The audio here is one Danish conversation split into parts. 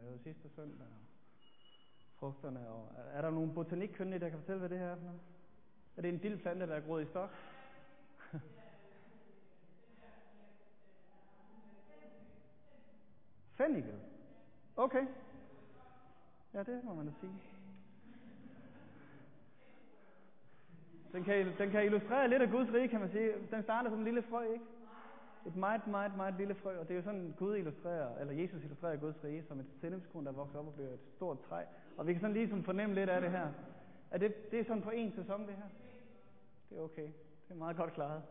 sidste søndag. Frugterne. Og er der nogle botanikkyndige, der kan fortælle, hvad det her er for noget? Er det en dildplante, der er groet i stok? Fennikel? Okay. Ja, det må man da sige. Den kan illustrere lidt af Guds rige, kan man sige. Den starter som en lille frø, ikke? Et meget lille frø, og det er jo sådan, Gud illustrerer, eller Jesus illustrerer Guds rige som et sennepskorn, der vokser op og bliver et stort træ. Og vi kan sådan lige sådan fornemme lidt af det her. Det er sådan på en sæson, det her? Det er okay. Det er meget godt klaret.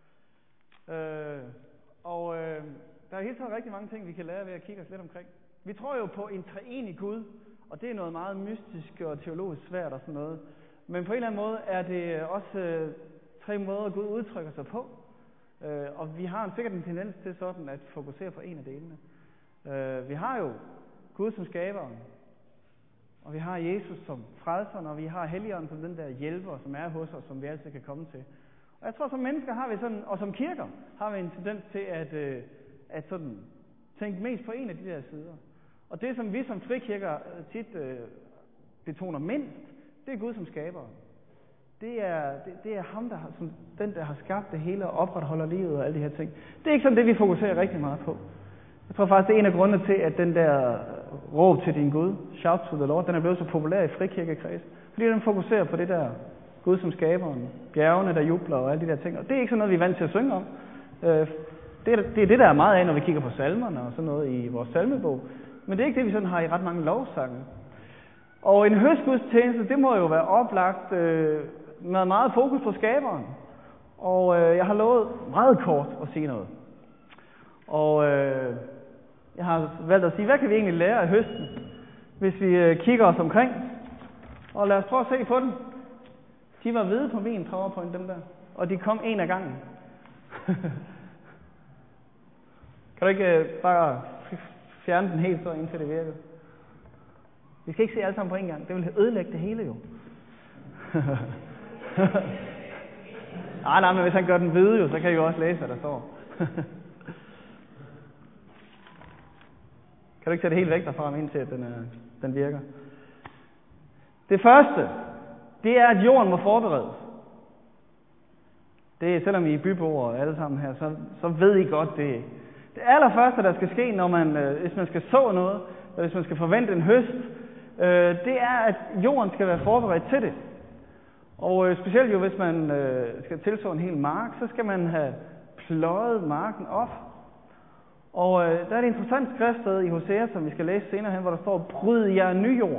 Der er helt så rigtig mange ting, vi kan lære ved at kigge os lidt omkring. Vi tror jo på en treenig Gud, og det er noget meget mystisk og teologisk svært og sådan noget. Men på en eller anden måde er det også tre måder, Gud udtrykker sig på. Og vi har sikkert en tendens til sådan at fokusere på en af delene. Vi har jo Gud som skaberen, og vi har Jesus som frelseren, og vi har Helligånden som den der hjælper, som er hos os, som vi altid kan komme til. Og jeg tror, som mennesker har vi sådan, og som kirker har vi en tendens til at sådan tænke mest på en af de der sider. Og det, som vi som frikirker tit betoner mindst, det er Gud som skaberen. Det er ham, der har skabt det hele og opretholder livet og alle de her ting. Det er ikke sådan det, vi fokuserer rigtig meget på. Jeg tror faktisk, det er en af grundene til, at den der råb til din Gud, shout to the Lord, den er blevet så populær i frikirkekreds. Fordi den fokuserer på det der Gud som skaberen, bjergene, der jubler og alle de der ting. Og det er ikke sådan noget, vi er vant til at synge om. Det er det, der er meget af, når vi kigger på salmerne og sådan noget i vores salmebog. Men det er ikke det, vi sådan har i ret mange lovsange. Og en høstgudstjeneste, det må jo være oplagt med meget fokus på skaberen. Og jeg har lovet meget kort at sige noget. Og jeg har valgt at sige, hvad kan vi egentlig lære af høsten, hvis vi kigger os omkring. Og lad os prøve at se på den. De var hvide på min PowerPoint, dem der. Og de kom en af gangen. Kan du ikke bare fjerne den helt så, indtil det virker? Vi skal ikke se alt sammen på en gang. Det vil ødelægge det hele jo. Nej, men hvis han gør den hvide jo, så kan I jo også læse, hvad der står. Kan du ikke sætte helt væk derfra, indtil at den virker? Det første, det er, at jorden må forberedes. Det er, selvom I er byboere alle sammen her, så ved I godt det. Det allerførste, der skal ske, når hvis man skal så noget, eller hvis man skal forvente en høst, det er, at jorden skal være forberedt til det. Og specielt jo, hvis man skal tilså en hel mark, så skal man have pløjet marken op. Og der er et interessant skriftsted i Hosea, som vi skal læse senere hen, hvor der står, bryd jer ny jord.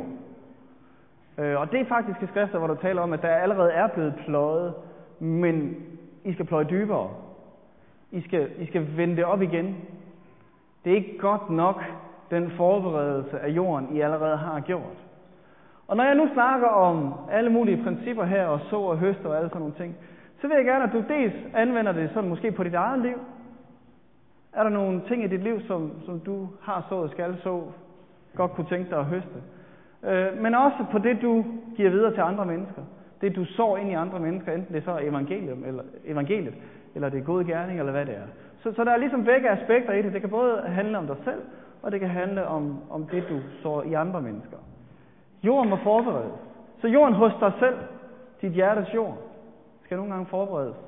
Og det er faktisk et skriftsted, hvor der taler om, at der allerede er blevet pløjet, men I skal pløje dybere. I skal vende det op igen. Det er ikke godt nok, den forberedelse af jorden, I allerede har gjort. Og når jeg nu snakker om alle mulige principper her, og så og høst og alle sådan nogle ting, så vil jeg gerne, at du dels anvender det sådan måske på dit eget liv. Er der nogle ting i dit liv, som du har sået og skal så, godt kunne tænke dig at høste? Men også på det, du giver videre til andre mennesker. Det, du sår ind i andre mennesker, enten det er så evangeliet, eller det er gode gerning, eller hvad det er. Så der er ligesom begge aspekter i det. Det kan både handle om dig selv, og det kan handle om det, du sår i andre mennesker. Jorden må forberedes. Så jorden hos dig selv, dit hjertes jord, skal nogle gange forberedes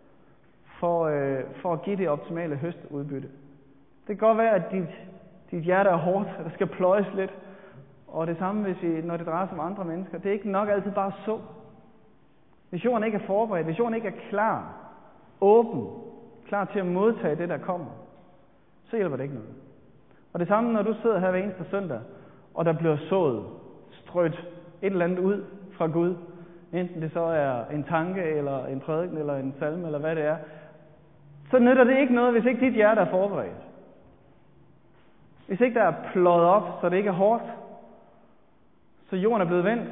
for at give det optimale høstudbytte. Det kan godt være, at dit hjerte er hårdt, at der skal pløjes lidt. Og det samme, når det drejer sig om andre mennesker. Det er ikke nok altid bare så. Hvis jorden ikke er forberedt, hvis jorden ikke er klar, åben, klar til at modtage det, der kommer, så hjælper det ikke noget. Og det samme, når du sidder her hver eneste søndag, og der bliver sået, strødt et eller andet ud fra Gud, enten det så er en tanke, eller en prædiken, eller en salme, eller hvad det er, så nytter det ikke noget, hvis ikke dit hjerte er forberedt. Hvis ikke der er pløjet op, så det ikke er hårdt, så jorden er blevet vendt.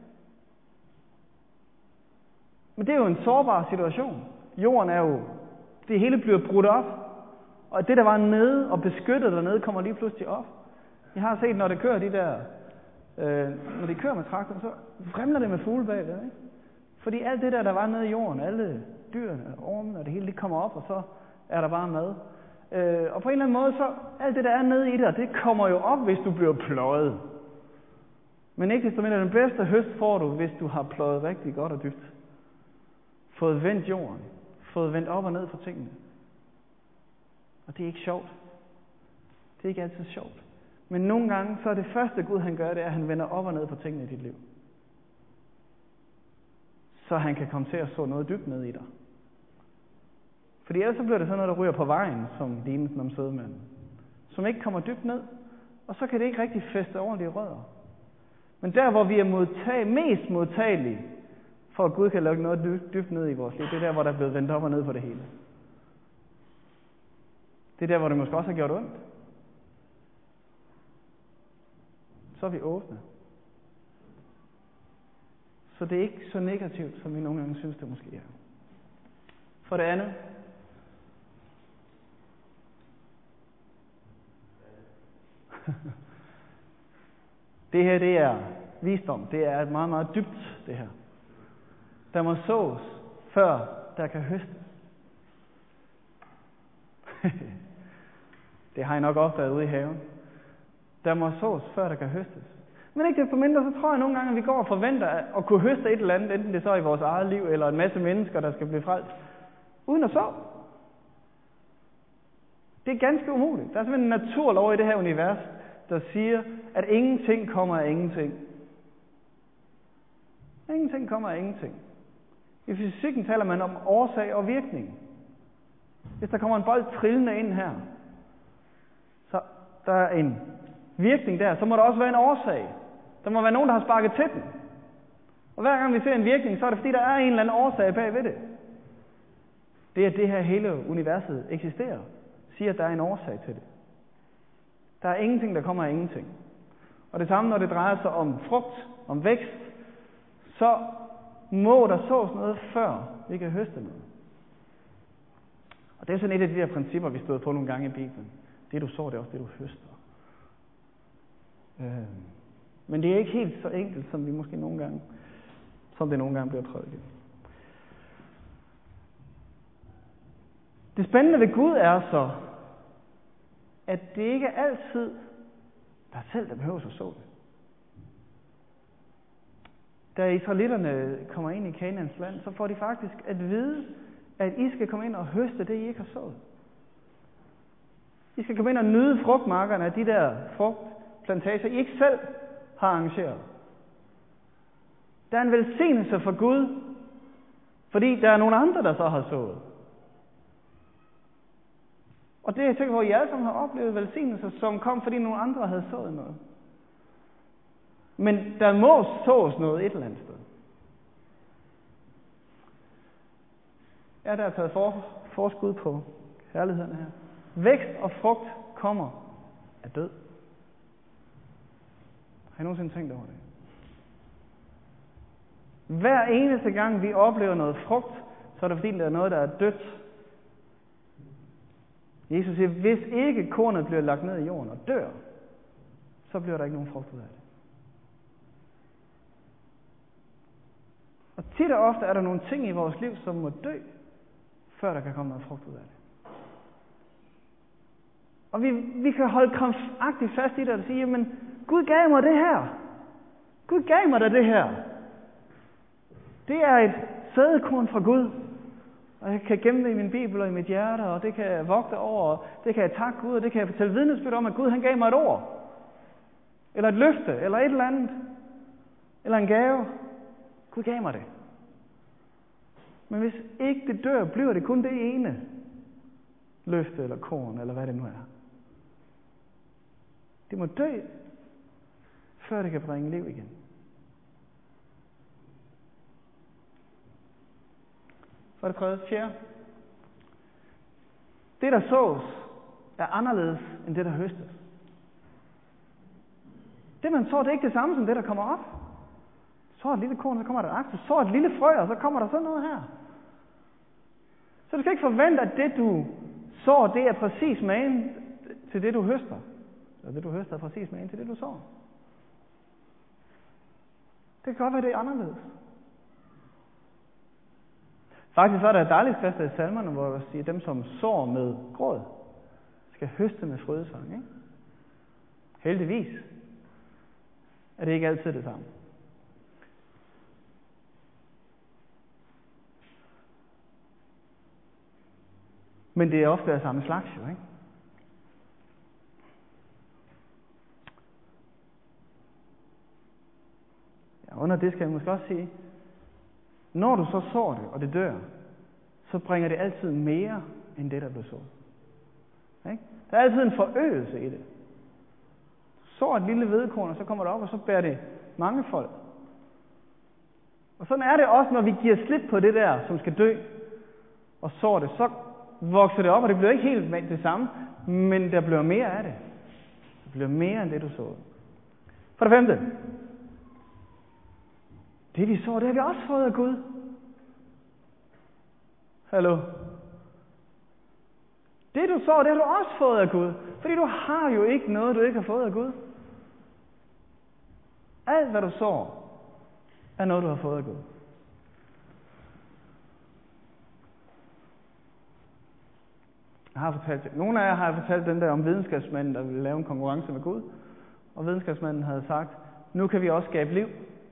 Men det er jo en sårbar situation. Jorden er jo, det hele bliver brudt op, og det, der var nede og beskyttet dernede, kommer lige pludselig op. Jeg har set, når det kører når de kører med traktoren, så fremler det med fugle bagved, ikke? Fordi alt det der var nede i jorden, alle dyrene, ormene og det hele, det kommer op, og så er der bare mad. Og på en eller anden måde, så alt det, der er nede i dig, det kommer jo op, hvis du bliver pløjet. Men ikke desto mindre, den bedste høst får du, hvis du har pløjet rigtig godt og dybt. Fået vendt jorden. Fået vendt op og ned på tingene. Og det er ikke sjovt. Det er ikke altid sjovt. Men nogle gange, så er det første Gud, han gør, det er, at han vender op og ned på tingene i dit liv. Så han kan komme til at så noget dybt ned i dig. Fordi ellers så bliver det sådan noget, der ryger på vejen, som lignelsen om sædemanden. Som ikke kommer dybt ned, og så kan det ikke rigtig fæste ordentlige rødder. Men der, hvor vi er mest modtagelige, for at Gud kan lukke noget dybt ned i vores liv, det er der, hvor der er blevet vendt op og ned på det hele. Det er der, hvor det måske også har gjort ondt. Så er vi åbne. Så det er ikke så negativt, som vi nogle gange synes, det måske er. For det andet. Det her, det er visdom. Det er et meget, meget dybt, det her. Der må sås, før der kan høstes. Det har I nok opdaget ude i haven. Der må sås, før der kan høstes. Men ikke desto mindre, så tror jeg nogle gange, at vi går og forventer at kunne høste et eller andet, enten det så er i vores eget liv, eller en masse mennesker, der skal blive frelst, uden at så. Det er ganske umuligt. Der er simpelthen en naturlov i det her univers, der siger, at ingenting kommer af ingenting. Ingenting kommer af ingenting. I fysikken taler man om årsag og virkning. Hvis der kommer en bold trillende ind her, så der er en virkning der, så må der også være en årsag. Der må være nogen, der har sparket til den. Og hver gang vi ser en virkning, så er det fordi, der er en eller anden årsag bag ved det. Det, at det her hele universet eksisterer, siger, at der er en årsag til det. Der er ingenting, der kommer af ingenting. Og det samme, når det drejer sig om frugt, om vækst, så må der sås noget, før vi kan høste noget. Og det er sådan et af de der principper, vi støder på nogle gange i Bibelen. Det du sår, det er også det du høster. Men det er ikke helt så enkelt, som det nogle gange bliver prædiket. Det spændende ved Gud er så, at det ikke er altid der selv, der behøver at så det. Da israelitterne kommer ind i Kanaans land, så får de faktisk at vide, at I skal komme ind og høste det, I ikke har sået. I skal komme ind og nyde frugtmarkerne af de der frugtplantager, I ikke selv har arrangeret. Der er en velsignelse for Gud, fordi der er nogle andre, der så har sået. Og det er jeg sikker på, at I alle sammen har oplevet velsignelser, som kom, fordi nogle andre havde sået noget. Men der må sås noget et eller andet sted. Ja, der er taget forskud på herligheden her. Vækst og frugt kommer af død. Har I nogensinde tænkt over det? Hver eneste gang vi oplever noget frugt, så er det fordi, der er noget, der er dødt. Jesus siger, hvis ikke kornet bliver lagt ned i jorden og dør, så bliver der ikke nogen frugt ud af det. Og tit og ofte er der nogle ting i vores liv, som må dø, før der kan komme noget frugt ud af det. Og vi kan holde krampagtigt fast i det og sige, jamen Gud gav mig det her. Gud gav mig da det her. Det er et sædekorn fra Gud. Og jeg kan gemme det i min bibel og i mit hjerte, og det kan jeg vogte over, og det kan jeg takke Gud, og det kan jeg fortælle vidnesbyrd om, at Gud han gav mig et ord. Eller et løfte, eller et eller andet. Eller en gave. Gud gav mig det. Men hvis ikke det dør, bliver det kun det ene løfte, eller korn, eller hvad det nu er. Det må dø, før det kan bringe liv igen. For det tredje, fjerde. Det, der sås, er anderledes end det, der høstes. Det, man sår, det er ikke det samme som det, der kommer op. Så et lille korn, så kommer der et aks. Så et lille frø, og så kommer der sådan noget her. Så du skal ikke forvente, at det, du sår, det er præcis magen til det, du høster. Og det, du høster, er præcis magen til det, du sår. Det kan godt være, det er anderledes. Faktisk så er der et dejligt skrift i salmerne, hvor der siger, dem som sår med gråd, skal høste med frydesang, ikke? Heldigvis er det ikke altid det samme. Men det er ofte af samme slags, jo, ikke? Ja, under det skal jeg måske også sige, når du så sår det, og det dør, så bringer det altid mere, end det, der blev sået. Ikke? Der er altid en forøgelse i det. Du sår et lille hvedekorn, og så kommer det op, og så bærer det mange folk. Og sådan er det også, når vi giver slip på det der, som skal dø, og sår det, så vokser det op, og det bliver ikke helt det samme, men der bliver mere af det. Det bliver mere end det, du såede. For det 5. Det vi sår, det har vi også fået af Gud. Hallo? Det du sår, det har du også fået af Gud. Fordi du har jo ikke noget, du ikke har fået af Gud. Alt hvad du sår, er noget, du har fået af Gud. Nogle af jer har fortalt den der om videnskabsmanden, der ville lave en konkurrence med Gud. Og videnskabsmanden havde sagt, nu kan vi også skabe liv.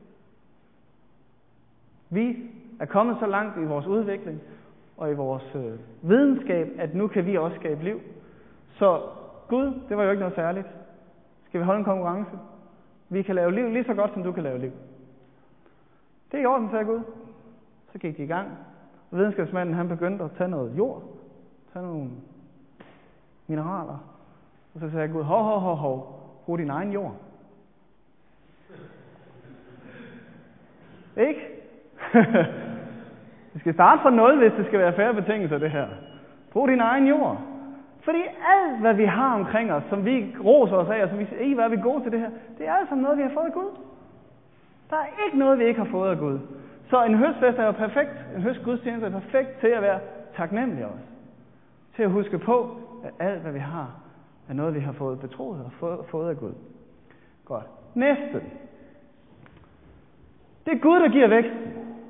Vi er kommet så langt i vores udvikling og i vores videnskab, at nu kan vi også skabe liv. Så Gud, det var jo ikke noget særligt. Skal vi holde en konkurrence? Vi kan lave liv lige så godt, som du kan lave liv. Det er i orden, sagde Gud. Så gik de i gang. Og videnskabsmanden, han begyndte at tage noget jord, tage nogle mineraler. Og så sagde Gud, hov, brug din egen jord. Ikke? Vi skal starte fra 0, hvis det skal være færre betingelser, det her. Brug din egen jord. Fordi alt, hvad vi har omkring os, som vi roser os af, og som vi siger, hvad er vi gode til det her, det er alt sammen noget, vi har fået af Gud. Der er ikke noget, vi ikke har fået af Gud. Så en høstfest er jo perfekt. En høstgudstjeneste er perfekt til at være taknemmelig også. Til at huske på, at alt, hvad vi har, er noget, vi har fået betroet og fået af Gud. Godt. Næste. Det er Gud, der giver væksten.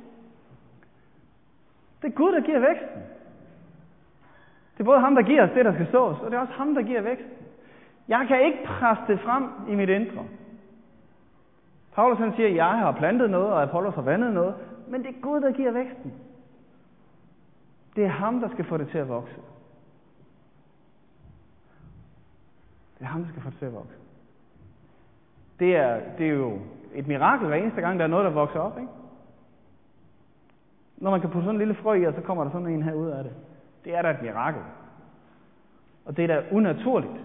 Det er Gud, der giver væksten. Det er både ham, der giver os det, der skal sås, og det er også ham, der giver væksten. Jeg kan ikke presse det frem i mit indre. Paulus han siger, at jeg har plantet noget, og Apollos har vandet noget, men det er Gud, der giver væksten. Det er ham, der skal få det til at vokse. Det er ham, der skal få det til at vokse. Det er jo et mirakel hver eneste gang, der er noget, der vokser op, ikke? Når man kan putte sådan en lille frø i, og så kommer der sådan en her ud af det. Det er da et mirakel. Og det er da unaturligt.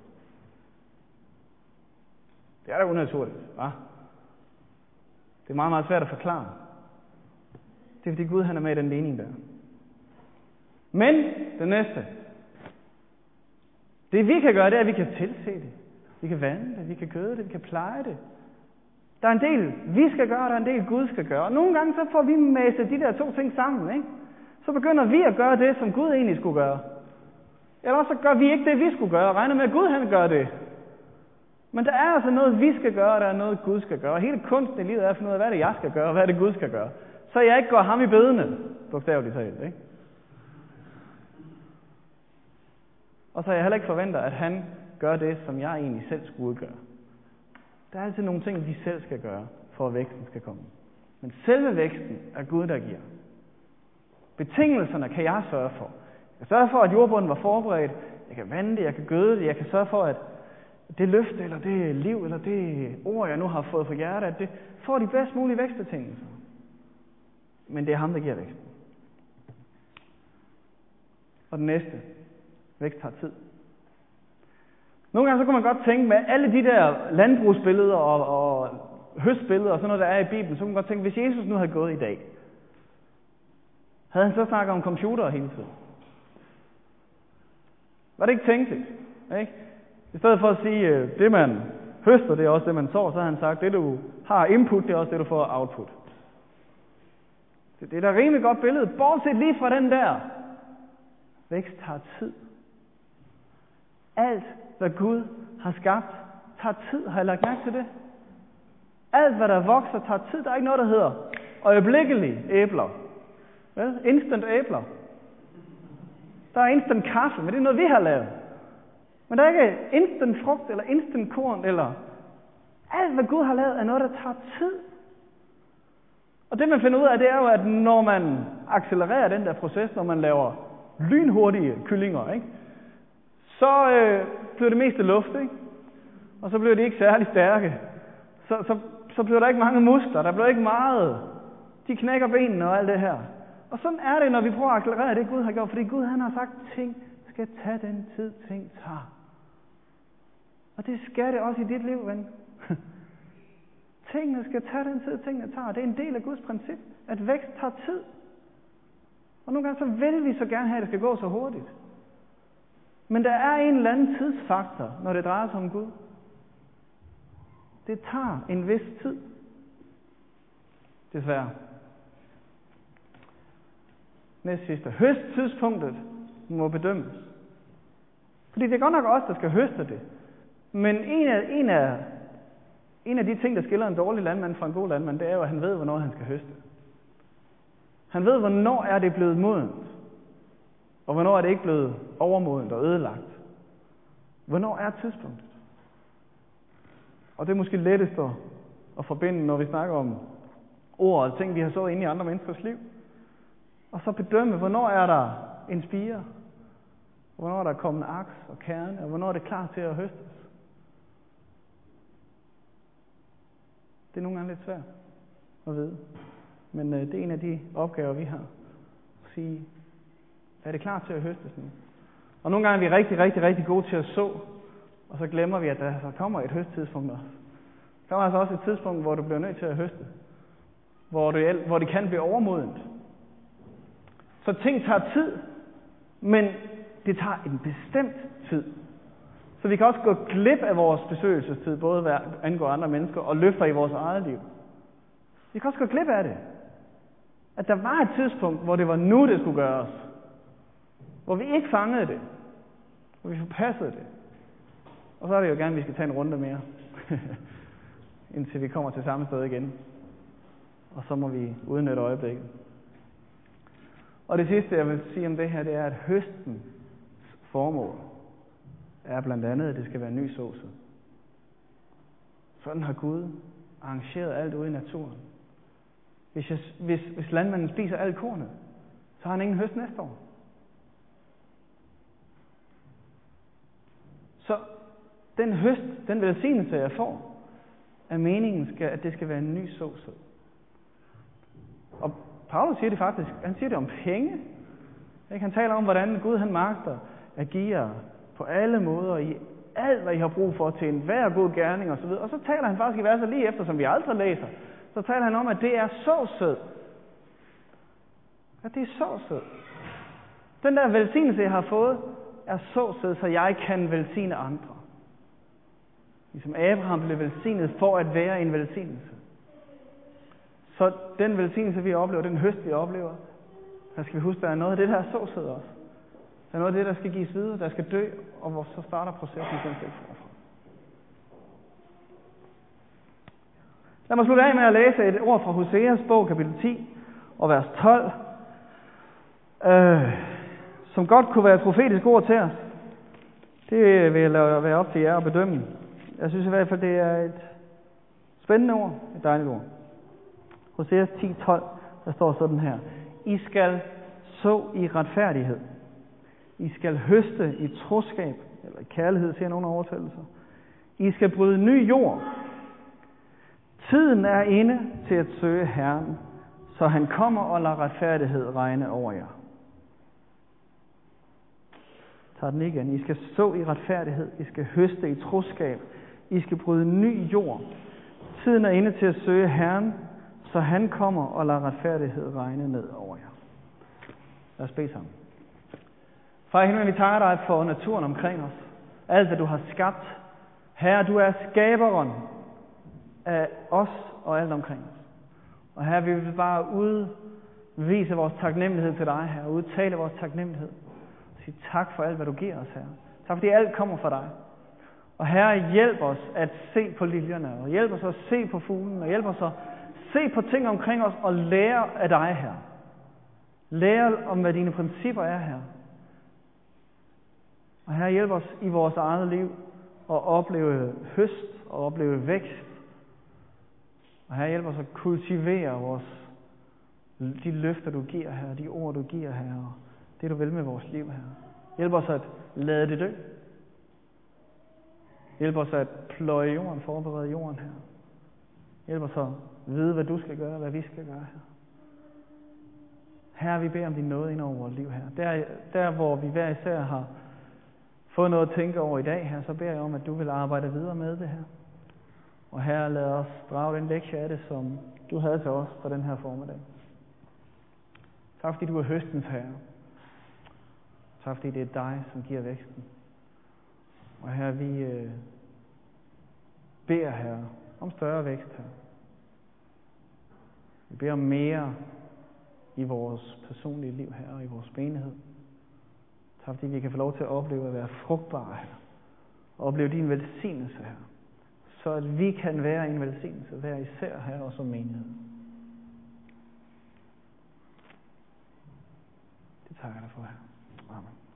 Det er da unaturligt, hva? Det er meget, meget svært at forklare. Det er fordi Gud han er med i den ligning der. Men det næste. Det vi kan gøre, det er, at vi kan tilse det. Vi kan vande det, vi kan gøde det, vi kan pleje det. Der er en del, vi skal gøre, der er en del, Gud skal gøre. Og nogle gange så får vi masset de der to ting sammen, ikke? Så begynder vi at gøre det, som Gud egentlig skulle gøre. Eller så gør vi ikke det, vi skulle gøre, og regner med, at Gud han gør det. Men der er altså noget, vi skal gøre, og der er noget, Gud skal gøre. Og hele kunsten i livet er at finde ud af, hvad er det, jeg skal gøre, og hvad er det, Gud skal gøre. Så jeg ikke går ham i bedene, bogstaveligt talt, ikke? Og så jeg heller ikke forventer, at han gør det, som jeg egentlig selv skulle gøre. Der er altid nogle ting, vi selv skal gøre, for at væksten skal komme. Men selve væksten er Gud, der giver. Betingelserne kan jeg sørge for. Jeg kan sørge for, at jordbunden var forberedt. Jeg kan vande det, jeg kan gøde det. Jeg kan sørge for, at det løfte, eller det liv, eller det ord, jeg nu har fået fra hjertet, at det får de bedst mulige vækstbetingelser. Men det er ham, der giver væksten. Og den næste. Vækst tager tid. Nogle gange så kunne man godt tænke med alle de der landbrugsbilleder og høstbilleder og sådan noget, der er i Bibelen, så kunne man godt tænke, hvis Jesus nu havde gået i dag, havde han så snakket om computere hele tiden? Var det ikke tænkeligt? Ikke? I stedet for at sige, det man høster, det er også det man sår, så har han sagt, det du har input, det er også det du får output. Det er da et rimelig godt billede, bortset lige fra den der. Vækst tager tid. Alt, hvad Gud har skabt, tager tid. Har I lagt mærke til det? Alt, hvad der vokser, tager tid. Der er ikke noget, der hedder øjeblikkelige æbler. Instant æbler. Der er instant kaffe, men det er noget, vi har lavet. Men der er ikke instant frugt eller instant korn, eller alt, hvad Gud har lavet, er noget, der tager tid. Og det, man finder ud af, det er jo, at når man accelererer den der proces, når man laver lynhurtige kyllinger, ikke? Så bliver det meste luft, ikke? Og så bliver de ikke særlig stærke. Så bliver der ikke mange muskler, der bliver ikke meget. De knækker benene og alt det her. Og sådan er det, når vi prøver at accelerere det, Gud har gjort. Fordi Gud, han har sagt, at ting skal tage den tid, ting tager. Og det skal det også i dit liv, ven. Tingene skal tage den tid, tingene tager. Det er en del af Guds princip, at vækst tager tid. Og nogle gange så vil vi så gerne have, at det skal gå så hurtigt. Men der er en eller anden tidsfaktor, når det drejer sig om Gud. Det tager en vis tid. Desværre. Næste sidste. Høsttidspunktet må bedømmes. Fordi det er godt nok os, der skal høste det. Men en af de ting, der skiller en dårlig landmand fra en god landmand, det er jo, at han ved, hvornår han skal høste. Han ved, hvornår er det blevet modent. Og hvornår er det ikke blevet overmodent og ødelagt. Hvornår er tidspunktet? Og det er måske lettest at forbinde, når vi snakker om ord og ting, vi har så inde i andre menneskers liv. Og så bedømme, hvornår er der en spire, hvornår er der kommet aks og kerne, og hvornår er det klar til at høstes. Det er nogle gange lidt svært at vide. Men det er en af de opgaver, vi har. At sige, er det klar til at høstes nu? Og nogle gange er vi rigtig, rigtig, rigtig gode til at så, og så glemmer vi, at der så kommer et høsttidspunkt også. Der kommer altså også et tidspunkt, hvor du bliver nødt til at høste. Hvor det kan blive overmodent. Så ting tager tid, men det tager en bestemt tid. Så vi kan også gå glip af vores besøgelsestid, både hvad angår andre mennesker og løfter i vores eget liv. Vi kan også gå glip af det. At der var et tidspunkt, hvor det var nu, det skulle gøres. Hvor vi ikke fangede det. Hvor vi forpassede det. Og så er det jo gerne, at vi skal tage en runde mere. Indtil vi kommer til samme sted igen. Og så må vi udnytte øjeblikket. Og det sidste, jeg vil sige om det her, det er, at høstens formål er blandt andet, at det skal være en ny såsæd. Sådan har Gud arrangeret alt ude i naturen. Hvis landmanden spiser alt kornet, så har han ingen høst næste år. Så den høst, den velsignelse, jeg får, er meningen, at det skal være en ny såsæd. Og Paulus siger det faktisk, han siger det om penge. Han taler om, hvordan Gud han magter at give jer på alle måder, i alt, hvad I har brug for til enhver god gerning osv. Og så taler han faktisk i verset lige efter, som vi aldrig læser. Så taler han om, at det er såsæd. At det er såsæd. Den der velsignelse, jeg har fået, er såsæd, så jeg kan velsigne andre. Ligesom Abraham blev velsignet for at være en velsignelse. Så den velsignelse, vi oplever, den høst, vi oplever, der skal vi huske, der er noget af det, der er såsæd også. Der er noget af det, der skal gives videre, der skal dø, og hvor så starter processen sådan set forfra. Lad mig slutte af med at læse et ord fra Hoseas bog, kapitel 10 og vers 12, som godt kunne være et profetisk ord til os. Det vil jeg lade være op til jer at bedømme. Jeg synes i hvert fald, det er et spændende ord, et dejligt ord. Hoseas 10:12, der står sådan her. I skal så i retfærdighed. I skal høste i troskab, eller i kærlighed, siger nogle oversættelser. I skal bryde ny jord. Tiden er inde til at søge Herren, så han kommer og lader retfærdighed regne over jer. Tag den igen. I skal så i retfærdighed. I skal høste i troskab. I skal bryde ny jord. Tiden er inde til at søge Herren, så han kommer og lader retfærdighed regne ned over jer. Lad os bede sammen. Far i himlen, vi takker dig for naturen omkring os. Alt, hvad du har skabt. Herre, du er skaberen af os og alt omkring os. Og Herre, vi vil bare udvise vores taknemmelighed til dig, Herre. Udtale vores taknemmelighed. Sige tak for alt, hvad du giver os, Herre. Tak fordi alt kommer fra dig. Og Herre, hjælp os at se på liljerne, og hjælp os at se på fuglen, og hjælp os at se på ting omkring os og lære af dig, Herre. Lære om, hvad dine principper er, Herre. Og Herre, hjælp os i vores eget liv at opleve høst og opleve vækst. Og Herre, hjælp os at kultivere de løfter, du giver, Herre, de ord, du giver, Herre, og det, du vil med vores liv, Herre. Hjælp os at lade det dø. Hjælp os at pløje jorden, forberede jorden, Herre. Hjælp os at vide, hvad du skal gøre, hvad vi skal gøre, Herre. Herre, vi beder om din nåde ind over vores liv, Herre. Der hvor vi hver især har fået noget at tænke over i dag, Herre, så beder jeg om, at du vil arbejde videre med det her. Og Herre, lad os drage den lektie af det, som du havde til os for den her formiddag. Tak fordi du er høstens herre. Tak fordi det er dig, som giver væksten. Og Herre, vi beder, Herre, om større vækst, Herre. Vi beder om mere i vores personlige liv, Herre, og i vores menighed. Tak fordi vi kan få lov til at opleve at være frugtbare, Herre. Og opleve din velsignelse, Herre. Så at vi kan være en velsignelse, hver især, Herre, og som menighed. Det takker jeg dig for, Herre. Amen.